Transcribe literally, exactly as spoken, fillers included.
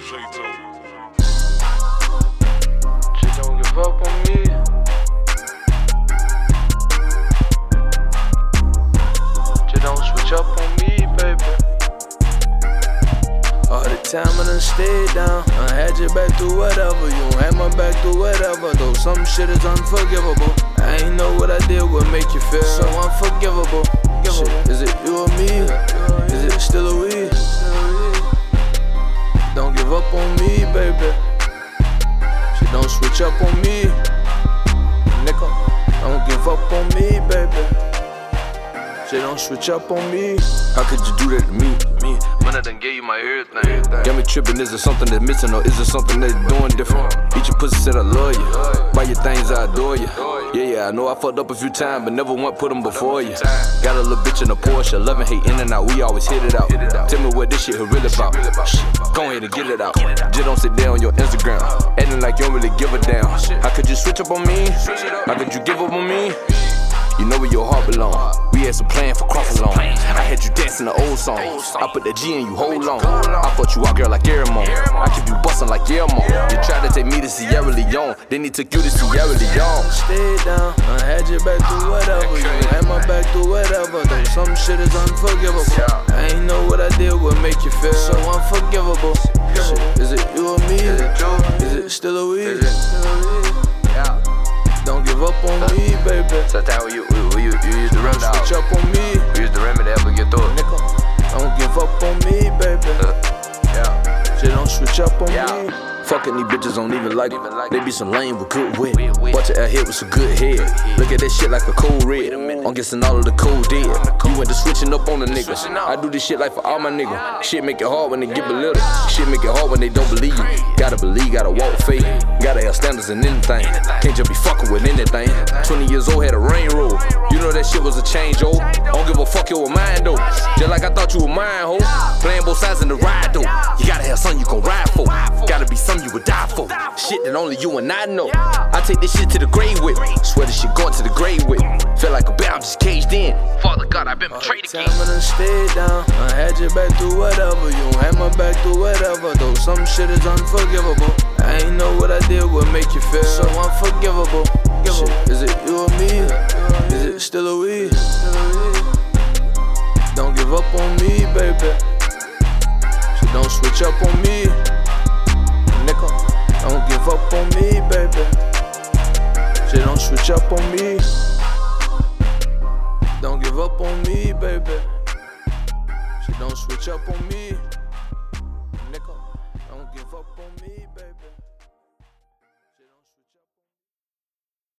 She don't give up on me. She don't switch up on me, baby. All the time I done stayed down. I had your back through whatever. You don't have my back through whatever. Though some shit is unforgivable. I ain't know what I did would make you feel so unforgivable. Shit, is it you or me? Is it still a we? Don't give up on me, baby. She don't switch up on me. Nigga, don't give up on me, baby. She don't switch up on me. How could you do that to me? Me, when I done gave you my everything. Got me tripping, is there something that's missing or is there something that's doing different? Eat your pussy, said I love you. Buy your things, I adore you. Yeah, yeah, I know I fucked up a few times, but never want put them before you. Got a little bitch in a Porsche, love and hate in and out, we always hit it out. Tell me what this shit really about. Go ahead and get it out. Just don't sit there on your Instagram, acting like you don't really give a damn. How could you switch up on me? How could you give up on me? You know where your heart belong. We had some plan for cross along. I had you dancing the old songs. I put that G in you, hold on. I fucked you out, girl, like Aramon. I keep you bustin' like Aramon. You tried to take me to Sierra Leone, then he took you to Sierra Leone. Stay down, I had your back through whatever. You had my back through whatever. Though some shit is unforgivable. I ain't know what I did would make you feel so unforgivable. Shit, is it you or me? Is it still a we? Don't give up on me, baby. Sometimes we, we, we, you use the rim now. Switch up on me. We use the rim to help us get through it. Nigga, don't give up on me, baby. Uh, yeah. She don't switch up on yeah. me. Fucking these bitches don't even like it. They be some lame with good wit. Bunch of air hit with some good head. Look at that shit like a cold red. I'm guessing all of the cold dead. You went to switching up on the niggas. I do this shit like for all my niggas. Shit make it hard when they get belittled. Shit make it hard when they don't believe you. Gotta believe, gotta walk faith. Gotta have standards in anything. Can't just be fucking with anything. twenty years old had a rain roll. You know that shit was a change, oh. Don't give a fuck, you were mine though. Just like I thought you were mine, ho. Playing both sides in the ride though. You gotta have something you gon' ride for. Gotta be something you would die for. Shit that only you and I know. I take this shit to the grave with. Swear this shit going to the grave with. Feel like a bear, I'm just caged in. Father God, I've been betrayed again. All the time I done stayed down. I had your back through whatever. You don't have my back through whatever. Though some shit is unforgivable. I ain't know what I did would make you feel so unforgivable. Shit, is it you or me? Is it still a we? Don't give up on me, baby. She don't switch up on me. Nigga, don't give up on me, baby. She don't switch up on me. Don't give up on me, baby. She don't switch up on me. Nigga, don't give up on me, baby.